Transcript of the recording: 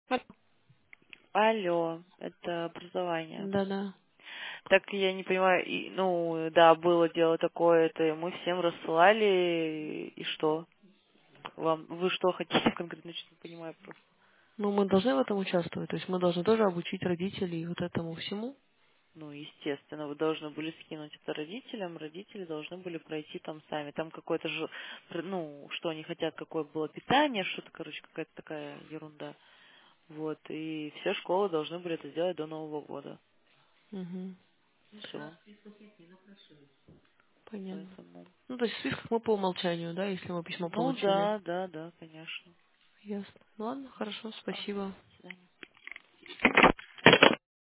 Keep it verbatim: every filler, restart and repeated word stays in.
А, Алло, это образование. Да-да. Так я не понимаю, и, ну, да, было дело такое, это мы всем рассылали, и что? Вам, вы что хотите конкретно, что не понимаю просто. Ну, мы должны в этом участвовать. То есть мы должны тоже обучить родителей вот этому всему. Ну, естественно, вы должны были скинуть это родителям, родители должны были пройти там сами. Там какое-то же, ну, что они хотят, какое было питание, что-то, короче, какая-то такая ерунда. Вот, и все школы должны были это сделать до Нового года. Угу. Все, Понятно. поэтому... Ну, то есть в списках мы по умолчанию, да, если мы письмо Ну получили. да, да, да, конечно. Ясно. Ладно, хорошо, Ага, спасибо. до свидания.